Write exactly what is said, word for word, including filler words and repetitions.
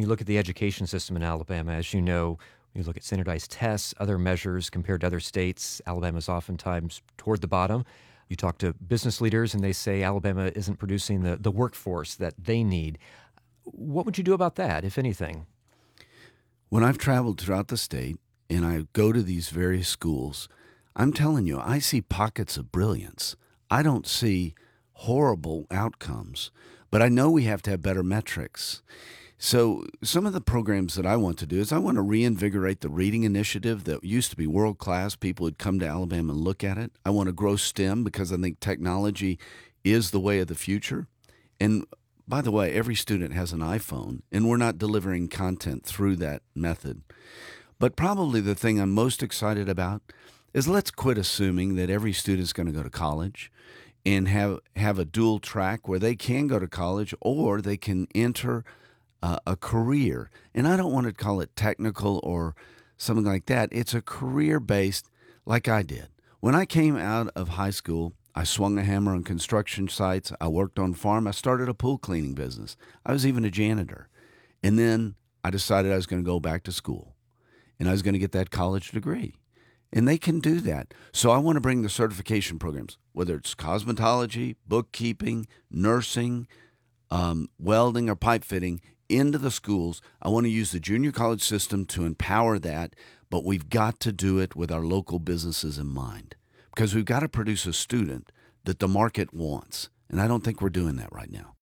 You look at the education system in Alabama, as you know, you look at standardized tests, other measures compared to other states, Alabama's oftentimes toward the bottom. You talk to business leaders and they say Alabama isn't producing the, the workforce that they need. What would you do about that, if anything? When I've traveled throughout the state and I go to these various schools, I'm telling you, I see pockets of brilliance. I don't see horrible outcomes, but I know we have to have better metrics. So, some of the programs that I want to do is I want to reinvigorate the reading initiative that used to be world class. People would come to Alabama and look at it. I want to grow STEM because I think technology is the way of the future. And by the way, every student has an iPhone, and we're not delivering content through that method. But probably the thing I'm most excited about is let's quit assuming that every student is going to go to college and have, have a dual track where they can go to college or they can enter uh, a career. And I don't want to call it technical or something like that. It's a career based, like I did. When I came out of high school, I swung a hammer on construction sites. I worked on farm. I started a pool cleaning business. I was even a janitor. And then I decided I was going to go back to school and I was going to get that college degree. And they can do that. So I want to bring the certification programs, whether it's cosmetology, bookkeeping, nursing, um, welding, or pipe fitting, into the schools. I want to use the junior college system to empower that, but we've got to do it with our local businesses in mind because we've got to produce a student that the market wants. And I don't think we're doing that right now.